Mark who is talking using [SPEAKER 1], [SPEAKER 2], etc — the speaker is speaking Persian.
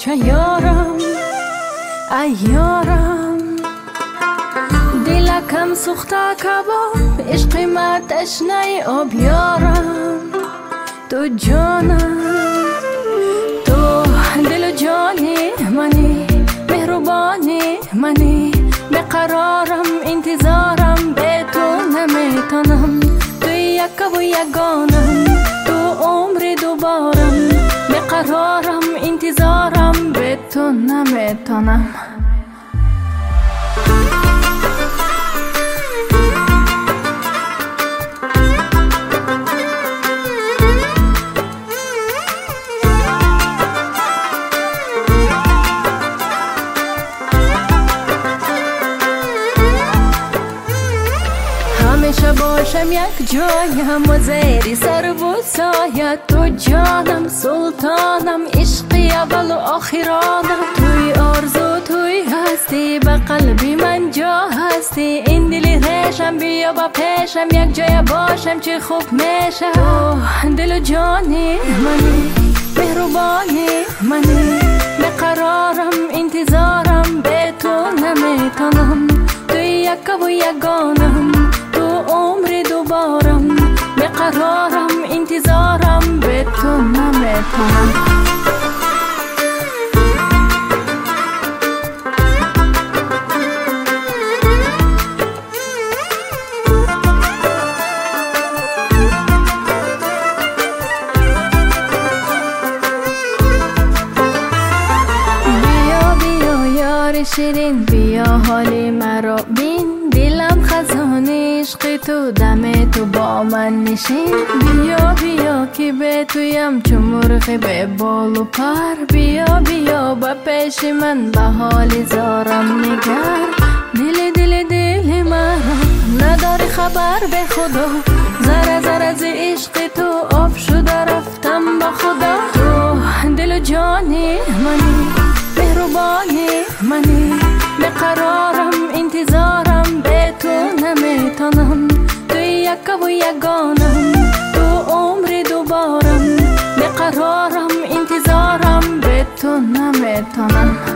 [SPEAKER 1] چه یارم ای یارم دلکم سوخته کباب عشق ما تشنه آب یارم تو جانم تو دل و جانی منی مهربانی منی بقرارم انتظارم به تو نمیتونم تو یک و یگانم تو عمر دوبارم بقرارم انتظارم به تو نمیتونم همیشه باشم یک جایم و زیر سر و سایه تو جانم سلطانم عشقی اول و آخرانم توی آرزو توی هستی به قلبی من جا هستی این دلی ریشم بیا با پیشم یک جای باشم چه خوب میشه دل و جانی منی مهربانی منی بقرارم انتظارم به تو نمیتونم توی یک و یگانم عمر دوبارم بقرارم انتظارم به تو نمیتونم بیا بیا یار شیرین بیا حالی مرا بین دلم خزانه عشق تو دم تو با من نشین بیا بیا که به تویم چو مرغ به بال و پر بیا بیا با پیش من به حال زارم نگر دل مرا نداری خبر به خدا ذره ذره ز عشق تو آب شده رفتم با خدا تو دل و جانی منی مهربانی منی بقرارم انتظارم به تو نمیتونم تو یک و یگانم تو عمر دوبارم بقرارم انتظارم به تو نمیتونم